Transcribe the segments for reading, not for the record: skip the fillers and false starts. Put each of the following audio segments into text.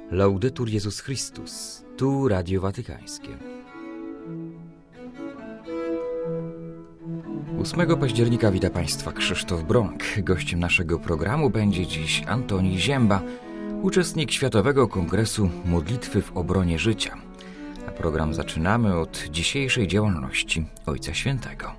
Laudetur Jezus Chrystus, tu Radio Watykańskie. 8 października wita Państwa Krzysztof Bronk. Gościem naszego programu będzie dziś Antoni Ziemba, uczestnik Światowego Kongresu Modlitwy w obronie życia. A program zaczynamy od dzisiejszej działalności Ojca Świętego.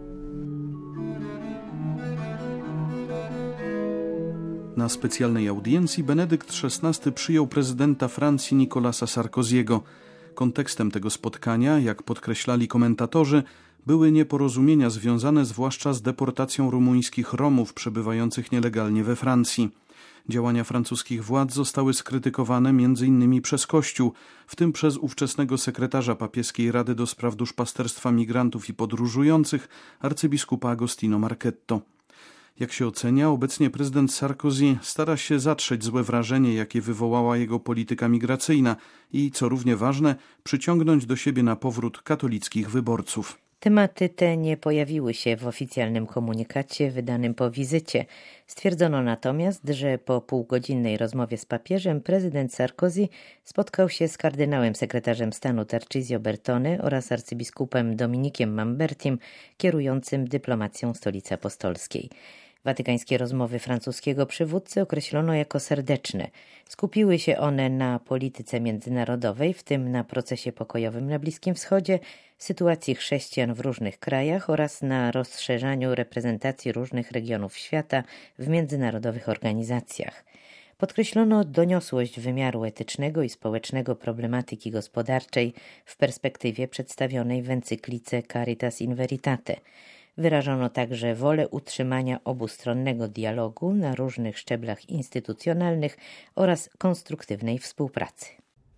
Na specjalnej audiencji Benedykt XVI przyjął prezydenta Francji Nicolasa Sarkoziego. Kontekstem tego spotkania, jak podkreślali komentatorzy, były nieporozumienia związane zwłaszcza z deportacją rumuńskich Romów przebywających nielegalnie we Francji. Działania francuskich władz zostały skrytykowane m.in. przez Kościół, w tym przez ówczesnego sekretarza papieskiej Rady do spraw duszpasterstwa migrantów i podróżujących, arcybiskupa Agostino Marchetto. Jak się ocenia, obecnie prezydent Sarkozy stara się zatrzeć złe wrażenie, jakie wywołała jego polityka migracyjna i, co równie ważne, przyciągnąć do siebie na powrót katolickich wyborców. Tematy te nie pojawiły się w oficjalnym komunikacie wydanym po wizycie. Stwierdzono natomiast, że po półgodzinnej rozmowie z papieżem prezydent Sarkozy spotkał się z kardynałem sekretarzem stanu Tarcisio Bertone oraz arcybiskupem Dominikiem Mambertim, kierującym dyplomacją Stolicy Apostolskiej. Watykańskie rozmowy francuskiego przywódcy określono jako serdeczne. Skupiły się one na polityce międzynarodowej, w tym na procesie pokojowym na Bliskim Wschodzie, sytuacji chrześcijan w różnych krajach oraz na rozszerzaniu reprezentacji różnych regionów świata w międzynarodowych organizacjach. Podkreślono doniosłość wymiaru etycznego i społecznego problematyki gospodarczej w perspektywie przedstawionej w encyklice Caritas in Veritate. Wyrażono także wolę utrzymania obustronnego dialogu na różnych szczeblach instytucjonalnych oraz konstruktywnej współpracy.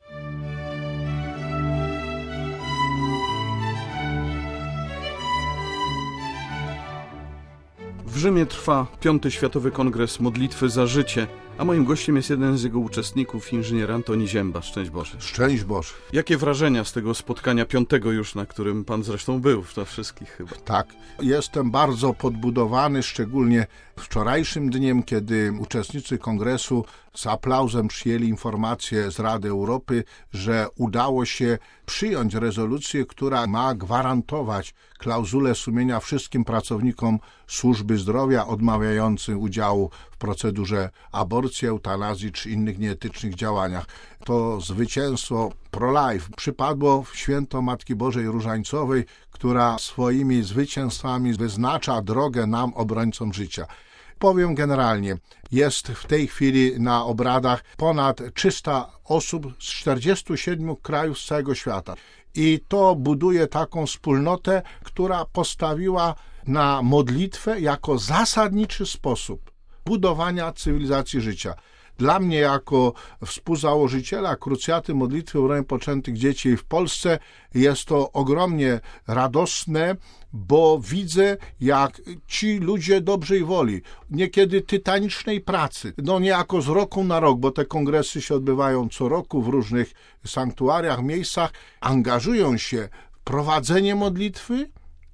W Rzymie trwa 5. Światowy Kongres Modlitwy za Życie, a moim gościem jest jeden z jego uczestników, inżynier Antoni Ziemba. Szczęść Boże. Szczęść Boże. Jakie wrażenia z tego spotkania 5. już, na którym pan zresztą był, na wszystkich chyba? Tak, jestem bardzo podbudowany, szczególnie wczorajszym dniem, kiedy uczestnicy kongresu z aplauzem przyjęli informację z Rady Europy, że udało się przyjąć rezolucję, która ma gwarantować klauzulę sumienia wszystkim pracownikom służby zdrowia odmawiającym udziału w procedurze aborcji, eutanazji czy innych nieetycznych działaniach. To zwycięstwo pro-life przypadło w święto Matki Bożej Różańcowej, która swoimi zwycięstwami wyznacza drogę nam, obrońcom życia. Powiem generalnie, jest w tej chwili na obradach ponad 300 osób z 47 krajów z całego świata. I to buduje taką wspólnotę, która postawiła na modlitwę jako zasadniczy sposób budowania cywilizacji życia. Dla mnie jako współzałożyciela Krucjaty Modlitwy w obronie poczętych dzieci w Polsce jest to ogromnie radosne, bo widzę, jak ci ludzie dobrej woli, niekiedy tytanicznej pracy, niejako z roku na rok, bo te kongresy się odbywają co roku w różnych sanktuariach, miejscach, angażują się w prowadzenie modlitwy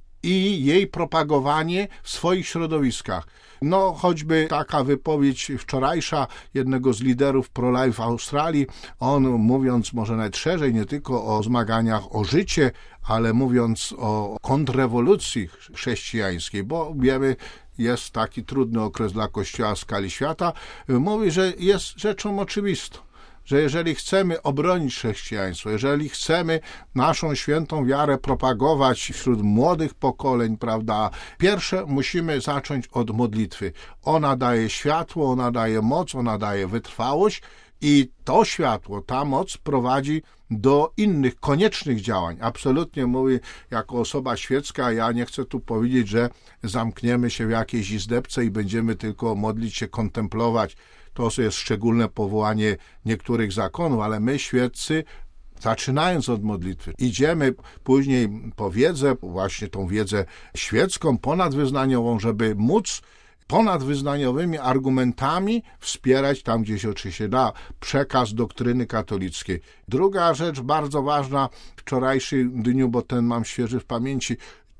i jej propagowanie w swoich środowiskach. Choćby taka wypowiedź wczorajsza jednego z liderów pro-life w Australii, on mówiąc może nawet szerzej, nie tylko o zmaganiach o życie, ale mówiąc o kontrrewolucji chrześcijańskiej, bo wiemy, jest taki trudny okres dla Kościoła w skali świata, mówi, że jest rzeczą oczywistą, że jeżeli chcemy obronić chrześcijaństwo, jeżeli chcemy naszą świętą wiarę propagować wśród młodych pokoleń, prawda, pierwsze musimy zacząć od modlitwy. Ona daje światło, ona daje moc, ona daje wytrwałość i to światło, ta moc prowadzi do innych koniecznych działań. Absolutnie mówię jako osoba świecka, ja nie chcę tu powiedzieć, że zamkniemy się w jakiejś izdebce i będziemy tylko modlić się, kontemplować. To jest szczególne powołanie niektórych zakonów, ale my świeccy, zaczynając od modlitwy, idziemy później po wiedzę, właśnie tą wiedzę świecką, ponadwyznaniową, żeby móc ponadwyznaniowymi argumentami wspierać tam, gdzie się oczywiście da, przekaz doktryny katolickiej. Druga rzecz bardzo ważna w wczorajszym dniu, bo ten mam świeży w pamięci,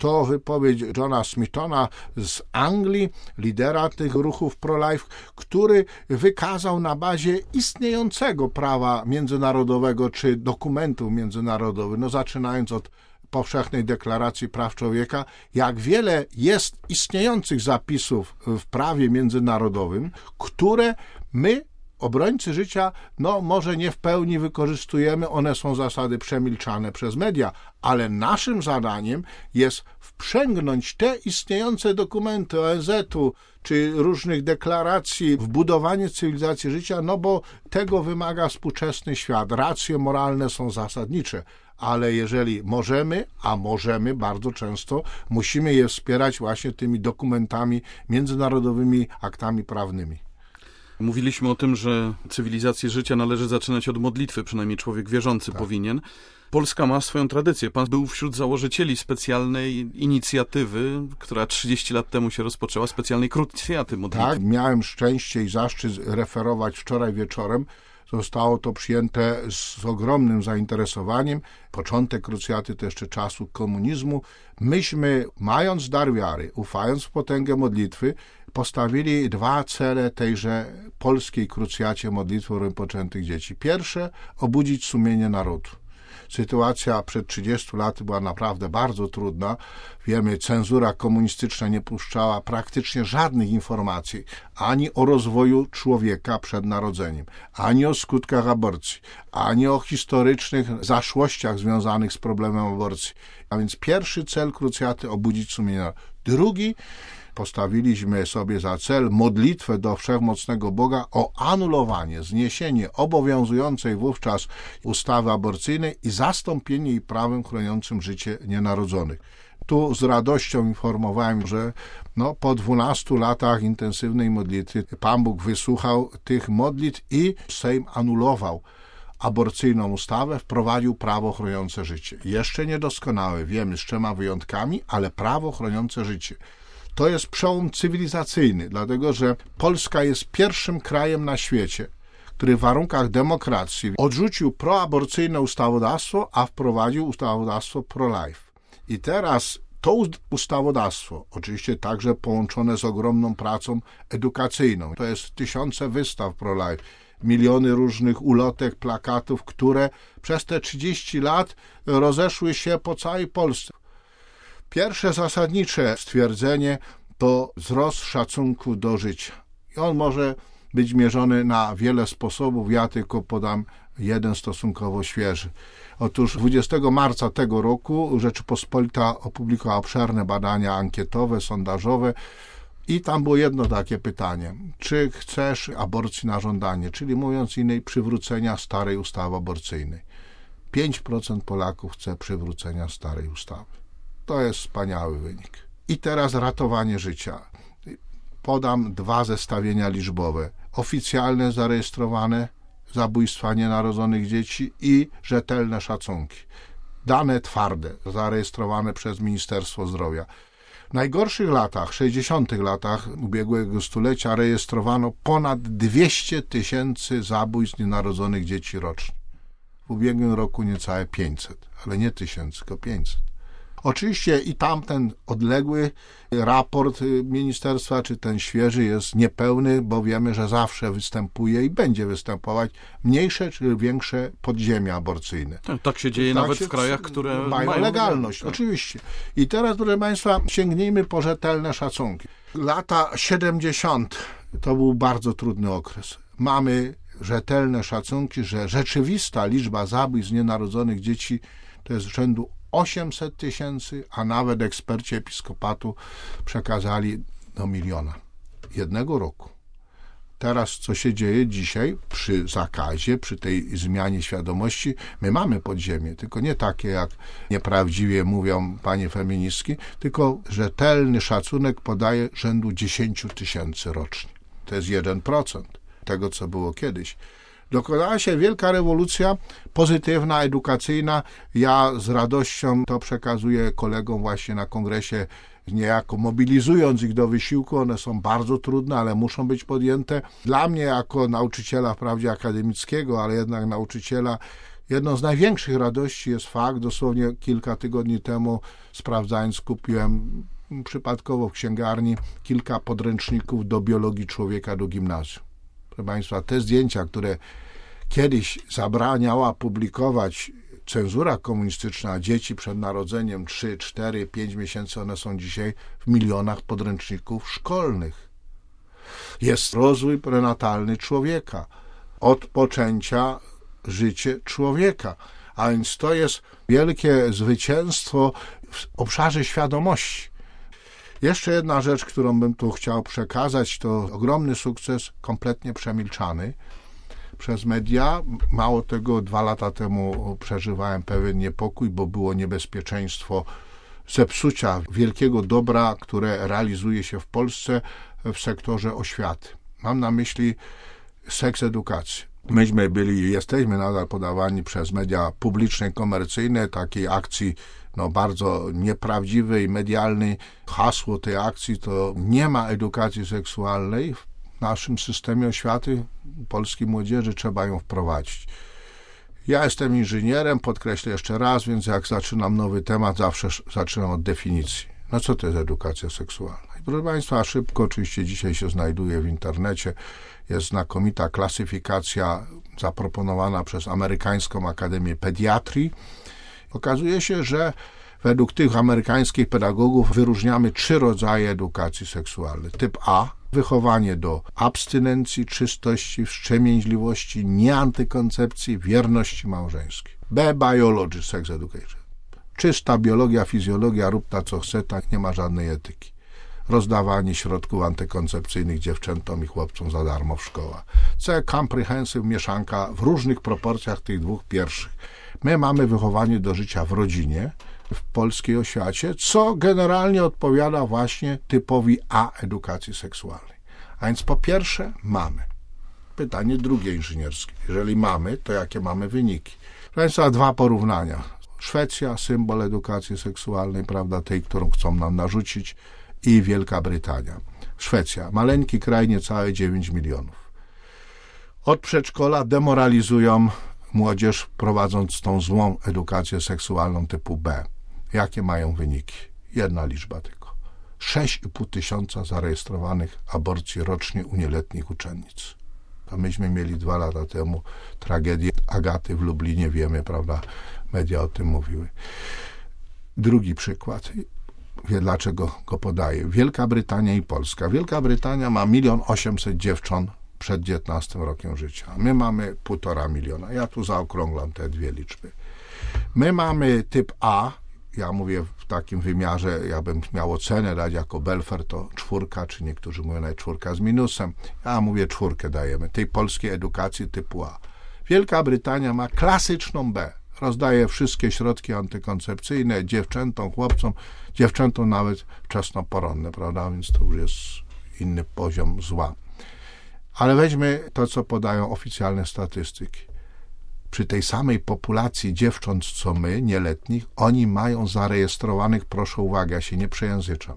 to wypowiedź Johna Smittona z Anglii, lidera tych ruchów pro-life, który wykazał na bazie istniejącego prawa międzynarodowego czy dokumentów międzynarodowych, zaczynając od Powszechnej Deklaracji Praw Człowieka, jak wiele jest istniejących zapisów w prawie międzynarodowym, które my, obrońcy życia, może nie w pełni wykorzystujemy, one są zasady przemilczane przez media, ale naszym zadaniem jest wprzęgnąć te istniejące dokumenty ONZ-u czy różnych deklaracji w budowanie cywilizacji życia, bo tego wymaga współczesny świat. Racje moralne są zasadnicze, ale jeżeli możemy, a możemy bardzo często, musimy je wspierać właśnie tymi dokumentami międzynarodowymi, aktami prawnymi. Mówiliśmy o tym, że cywilizację życia należy zaczynać od modlitwy, przynajmniej człowiek wierzący powinien. Polska ma swoją tradycję. Pan był wśród założycieli specjalnej inicjatywy, która 30 lat temu się rozpoczęła, specjalnej krucjaty modlitwy. Tak, miałem szczęście i zaszczyt referować wczoraj wieczorem. Zostało to przyjęte z ogromnym zainteresowaniem. Początek krucjaty to jeszcze czasów komunizmu. Myśmy, mając dar wiary, ufając w potęgę modlitwy, postawili 2 cele tejże polskiej krucjacie modlitwy poczętych dzieci. Pierwsze, obudzić sumienie narodu. Sytuacja przed 30 laty była naprawdę bardzo trudna. Wiemy, cenzura komunistyczna nie puszczała praktycznie żadnych informacji ani o rozwoju człowieka przed narodzeniem, ani o skutkach aborcji, ani o historycznych zaszłościach związanych z problemem aborcji. A więc pierwszy cel krucjaty obudzić sumienie. Drugi, postawiliśmy sobie za cel modlitwę do Wszechmocnego Boga o anulowanie, zniesienie obowiązującej wówczas ustawy aborcyjnej i zastąpienie jej prawem chroniącym życie nienarodzonych. Tu z radością informowałem, że po 12 latach intensywnej modlitwy Pan Bóg wysłuchał tych modlitw i Sejm anulował aborcyjną ustawę, wprowadził prawo chroniące życie. Jeszcze niedoskonałe, wiemy, z 3 wyjątkami, ale prawo chroniące życie. To jest przełom cywilizacyjny, dlatego że Polska jest pierwszym krajem na świecie, który w warunkach demokracji odrzucił proaborcyjne ustawodawstwo, a wprowadził ustawodawstwo pro-life. I teraz to ustawodawstwo, oczywiście także połączone z ogromną pracą edukacyjną, to jest 1000 wystaw pro-life, miliony różnych ulotek, plakatów, które przez te 30 lat rozeszły się po całej Polsce. Pierwsze zasadnicze stwierdzenie to wzrost szacunku do życia. I on może być mierzony na wiele sposobów, ja tylko podam jeden stosunkowo świeży. Otóż 20 marca tego roku Rzeczypospolita opublikowała obszerne badania ankietowe, sondażowe i tam było jedno takie pytanie. Czy chcesz aborcji na żądanie, czyli mówiąc innej, przywrócenia starej ustawy aborcyjnej? 5% Polaków chce przywrócenia starej ustawy. To jest wspaniały wynik. I teraz ratowanie życia. Podam 2 zestawienia liczbowe. Oficjalne, zarejestrowane zabójstwa nienarodzonych dzieci i rzetelne szacunki. Dane twarde, zarejestrowane przez Ministerstwo Zdrowia. W najgorszych latach, 60. latach ubiegłego stulecia rejestrowano ponad 200 000 zabójstw nienarodzonych dzieci rocznie. W ubiegłym roku niecałe 500, ale nie 1000, tylko 500. Oczywiście i tamten odległy raport ministerstwa, czy ten świeży jest niepełny, bo wiemy, że zawsze występuje i będzie występować mniejsze czy większe podziemia aborcyjne. Tak się dzieje nawet w krajach, które mają legalność. Tak. Oczywiście. I teraz, proszę Państwa, sięgnijmy po rzetelne szacunki. Lata 70. to był bardzo trudny okres. Mamy rzetelne szacunki, że rzeczywista liczba zabójstw nienarodzonych dzieci to jest rzędu 800 000, a nawet eksperci episkopatu przekazali do 1 000 000 jednego roku. Teraz, co się dzieje dzisiaj przy zakazie, przy tej zmianie świadomości, my mamy podziemie, tylko nie takie, jak nieprawdziwie mówią panie feministki, tylko rzetelny szacunek podaje rzędu 10 000 rocznie. To jest 1% tego, co było kiedyś. Dokonała się wielka rewolucja pozytywna, edukacyjna. Ja z radością to przekazuję kolegom właśnie na kongresie, niejako mobilizując ich do wysiłku. One są bardzo trudne, ale muszą być podjęte. Dla mnie jako nauczyciela wprawdzie akademickiego, ale jednak nauczyciela, jedną z największych radości jest fakt, dosłownie kilka tygodni temu sprawdzając, kupiłem przypadkowo w księgarni kilka podręczników do biologii człowieka do gimnazjum. Proszę Państwa, te zdjęcia, które kiedyś zabraniała publikować cenzura komunistyczna, dzieci przed narodzeniem 3, 4, 5 miesięcy, one są dzisiaj w milionach podręczników szkolnych. Jest rozwój prenatalny człowieka, od poczęcia życie człowieka, a więc to jest wielkie zwycięstwo w obszarze świadomości. Jeszcze jedna rzecz, którą bym tu chciał przekazać, to ogromny sukces, kompletnie przemilczany przez media. Mało tego, 2 lata temu przeżywałem pewien niepokój, bo było niebezpieczeństwo zepsucia wielkiego dobra, które realizuje się w Polsce w sektorze oświaty. Mam na myśli seks edukację. Myśmy byli i jesteśmy nadal podawani przez media publiczne i komercyjne takiej akcji bardzo nieprawdziwej, medialnej. Hasło tej akcji to nie ma edukacji seksualnej w naszym systemie oświaty polskiej młodzieży, trzeba ją wprowadzić. Ja jestem inżynierem, podkreślę jeszcze raz, więc jak zaczynam nowy temat, zawsze zaczynam od definicji. Co to jest edukacja seksualna? I proszę Państwa, szybko, oczywiście dzisiaj się znajduje w internecie, jest znakomita klasyfikacja zaproponowana przez Amerykańską Akademię Pediatrii. Okazuje się, że według tych amerykańskich pedagogów wyróżniamy 3 rodzaje edukacji seksualnej. Typ A, wychowanie do abstynencji, czystości, wstrzemięźliwości, nieantykoncepcji, wierności małżeńskiej. B, biology, sex education. Czysta biologia, fizjologia, rób ta co chce, tak nie ma żadnej etyki. Rozdawanie środków antykoncepcyjnych dziewczętom i chłopcom za darmo w szkołach. C, comprehensive, mieszanka w różnych proporcjach tych 2 pierwszych. My mamy wychowanie do życia w rodzinie, w polskiej oświacie, co generalnie odpowiada właśnie typowi A edukacji seksualnej. A więc po pierwsze mamy. Pytanie drugie inżynierskie. Jeżeli mamy, to jakie mamy wyniki? Proszę Państwa, 2 porównania. Szwecja, symbol edukacji seksualnej, prawda, tej, którą chcą nam narzucić, i Wielka Brytania. Szwecja, maleńki kraj, niecałe 9 milionów. Od przedszkola demoralizują młodzież, prowadząc tą złą edukację seksualną typu B. Jakie mają wyniki? Jedna liczba tylko. 6,5 tysiąca zarejestrowanych aborcji rocznie u nieletnich uczennic. To myśmy mieli 2 lata temu tragedię Agaty w Lublinie, wiemy, prawda, media o tym mówiły. Drugi przykład. Wie, dlaczego go podaję. Wielka Brytania i Polska. Wielka Brytania ma 1 800 000 dziewcząt przed 19 rokiem życia. My mamy 1,5 miliona. Ja tu zaokrąglam te 2 liczby. My mamy typ A, ja mówię w takim wymiarze, ja bym miał ocenę dać jako Belfer, to 4, czy niektórzy mówią nawet 4 z minusem. Ja mówię 4 dajemy, tej polskiej edukacji typu A. Wielka Brytania ma klasyczną B. Rozdaje wszystkie środki antykoncepcyjne dziewczętom, chłopcom, dziewczętom nawet wczesnoporonne, prawda? Więc to już jest inny poziom zła. Ale weźmy to, co podają oficjalne statystyki. Przy tej samej populacji dziewcząt, co my, nieletnich, oni mają zarejestrowanych, proszę uwagi, ja się nie przejęzyczam,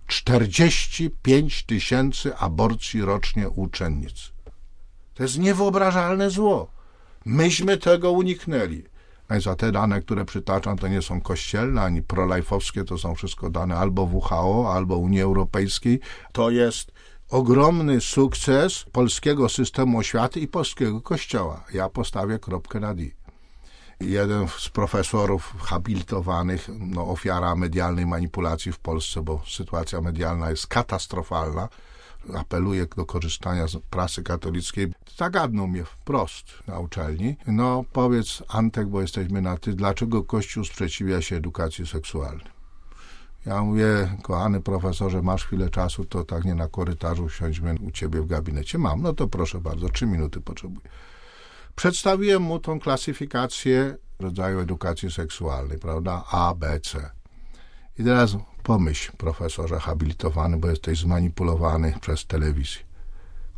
45 000 aborcji rocznie u uczennic. To jest niewyobrażalne zło. Myśmy tego uniknęli. Za te dane, które przytaczam, to nie są kościelne, ani prolajfowskie, to są wszystko dane albo WHO, albo Unii Europejskiej. To jest ogromny sukces polskiego systemu oświaty i polskiego kościoła. Ja postawię kropkę nad i. Jeden z profesorów habilitowanych, ofiara medialnej manipulacji w Polsce, bo sytuacja medialna jest katastrofalna, apeluję do korzystania z prasy katolickiej. Zagadnął mnie wprost na uczelni. Powiedz, Antek, bo jesteśmy na ty, dlaczego Kościół sprzeciwia się edukacji seksualnej? Ja mówię, kochany profesorze, masz chwilę czasu, to tak nie na korytarzu, siądźmy u ciebie w gabinecie. Mam, to proszę bardzo, 3 minuty potrzebuję. Przedstawiłem mu tą klasyfikację rodzaju edukacji seksualnej, prawda? A, B, C. I teraz pomyśl, profesorze habilitowany, bo jesteś zmanipulowany przez telewizję.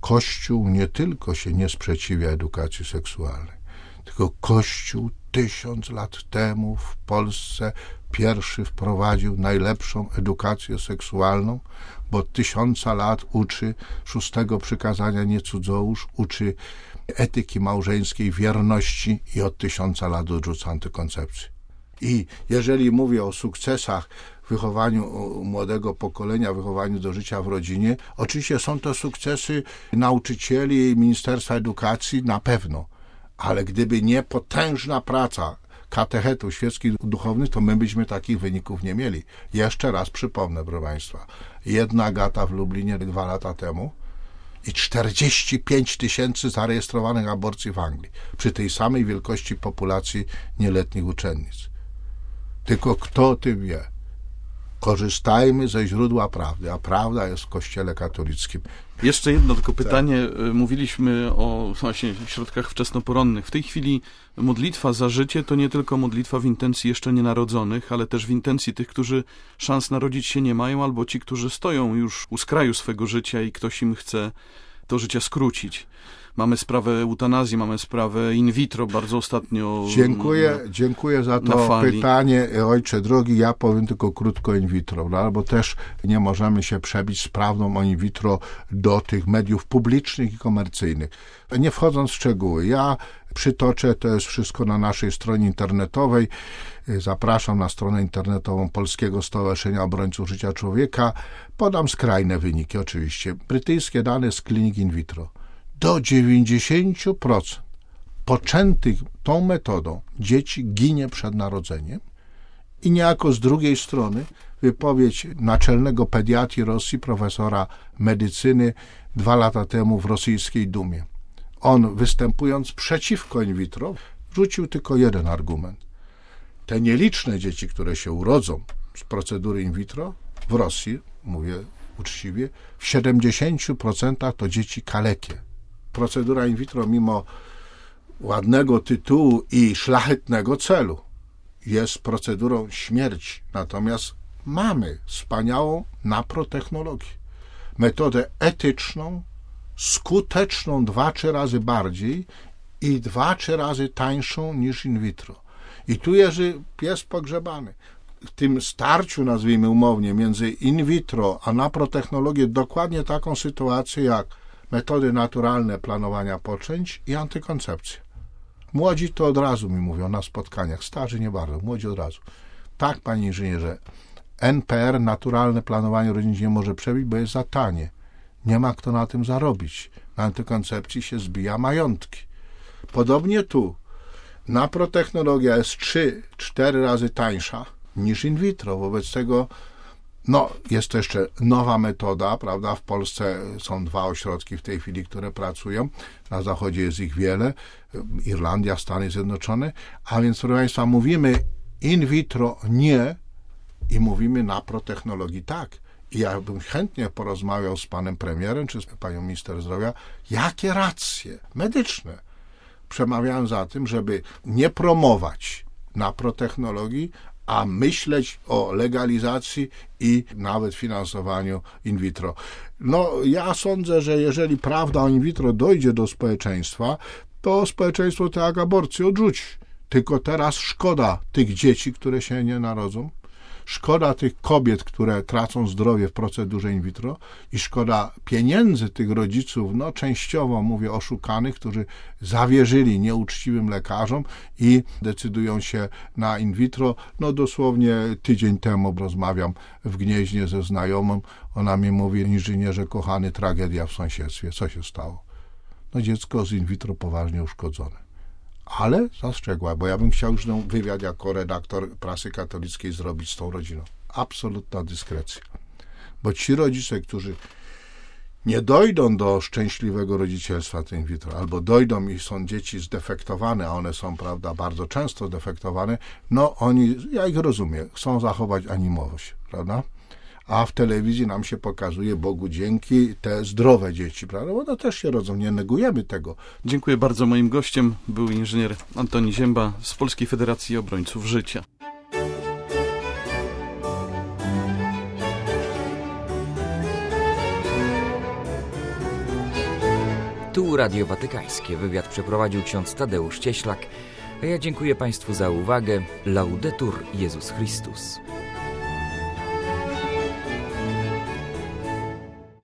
Kościół nie tylko się nie sprzeciwia edukacji seksualnej, tylko Kościół 1000 lat temu w Polsce pierwszy wprowadził najlepszą edukację seksualną, bo 1000 lat uczy 6 przykazania nie cudzołóż, uczy etyki małżeńskiej, wierności i od 1000 lat odrzuca antykoncepcję. I jeżeli mówię o sukcesach w wychowaniu młodego pokolenia, wychowaniu do życia w rodzinie, oczywiście są to sukcesy nauczycieli i Ministerstwa Edukacji na pewno, ale gdyby nie potężna praca katechetów świeckich duchownych, to my byśmy takich wyników nie mieli. Jeszcze raz przypomnę, proszę Państwa, 1 Agata w Lublinie 2 lata temu i 45 000 zarejestrowanych aborcji w Anglii, przy tej samej wielkości populacji nieletnich uczennic. Tylko kto o tym wie? Korzystajmy ze źródła prawdy, a prawda jest w Kościele katolickim. Jeszcze jedno tylko pytanie. Mówiliśmy o właśnie środkach wczesnoporonnych. W tej chwili modlitwa za życie to nie tylko modlitwa w intencji jeszcze nienarodzonych, ale też w intencji tych, którzy szans narodzić się nie mają, albo ci, którzy stoją już u skraju swego życia i ktoś im chce to życie skrócić. Mamy sprawę eutanazji, mamy sprawę in vitro, bardzo ostatnio. Dziękuję za to pytanie, ojcze drogi. Ja powiem tylko krótko in vitro, no, bo też nie możemy się przebić z prawdą o in vitro do tych mediów publicznych i komercyjnych. Nie wchodząc w szczegóły, ja przytoczę, to jest wszystko na naszej stronie internetowej. Zapraszam na stronę internetową Polskiego Stowarzyszenia Obrońców Życia Człowieka. Podam skrajne wyniki oczywiście. Brytyjskie dane z klinik in vitro. Do 90% poczętych tą metodą dzieci ginie przed narodzeniem i niejako z drugiej strony wypowiedź naczelnego pediatrii Rosji, profesora medycyny 2 lata temu w rosyjskiej Dumie. On, występując przeciwko in vitro, rzucił tylko jeden argument. Te nieliczne dzieci, które się urodzą z procedury in vitro w Rosji, mówię uczciwie, w 70% to dzieci kalekie. Procedura in vitro, mimo ładnego tytułu i szlachetnego celu, jest procedurą śmierci. Natomiast mamy wspaniałą naprotechnologię. Metodę etyczną, skuteczną 2-3 razy bardziej i 2-3 razy tańszą niż in vitro. I tu jest pogrzebany. W tym starciu, nazwijmy umownie, między in vitro a naprotechnologię dokładnie taką sytuację jak metody naturalne planowania poczęć i antykoncepcja. Młodzi to od razu mi mówią na spotkaniach, starzy nie bardzo, młodzi od razu. Tak, panie inżynierze, NPR, naturalne planowanie rodziny, nie może przebić, bo jest za tanie. Nie ma kto na tym zarobić. Na antykoncepcji się zbija majątki. Podobnie tu. Naprotechnologia jest 3-4 razy tańsza niż in vitro. Wobec tego jest to jeszcze nowa metoda, prawda? W Polsce są 2 ośrodki w tej chwili, które pracują. Na zachodzie jest ich wiele. Irlandia, Stany Zjednoczone. A więc, proszę Państwa, mówimy in vitro nie i mówimy naprotechnologii tak. I ja bym chętnie porozmawiał z panem premierem czy z panią minister zdrowia, jakie racje medyczne przemawiają za tym, żeby nie promować naprotechnologii, a myśleć o legalizacji i nawet finansowaniu in vitro. Ja sądzę, że jeżeli prawda o in vitro dojdzie do społeczeństwa, to społeczeństwo tę aborcję odrzuci. Tylko teraz szkoda tych dzieci, które się nie narodzą, szkoda tych kobiet, które tracą zdrowie w procedurze in vitro i szkoda pieniędzy tych rodziców, częściowo mówię oszukanych, którzy zawierzyli nieuczciwym lekarzom i decydują się na in vitro. Dosłownie tydzień temu rozmawiam w Gnieźnie ze znajomą. Ona mi mówi, inżynierze kochany, tragedia w sąsiedztwie. Co się stało? Dziecko z in vitro poważnie uszkodzone. Ale zastrzegła, bo ja bym chciał już wywiad jako redaktor prasy katolickiej zrobić z tą rodziną. Absolutna dyskrecja. Bo ci rodzice, którzy nie dojdą do szczęśliwego rodzicielstwa in vitro, albo dojdą i są dzieci zdefektowane, a one są, prawda, bardzo często defektowane, oni, ja ich rozumiem, chcą zachować animowość, prawda? A w telewizji nam się pokazuje, Bogu dzięki, te zdrowe dzieci, prawda? Bo one też się rodzą, nie negujemy tego. Dziękuję bardzo. Moim gościem był inżynier Antoni Ziemba z Polskiej Federacji Obrońców Życia. Tu Radio Watykańskie. Wywiad przeprowadził ksiądz Tadeusz Cieślak. A ja dziękuję Państwu za uwagę. Laudetur Jezus Chrystus.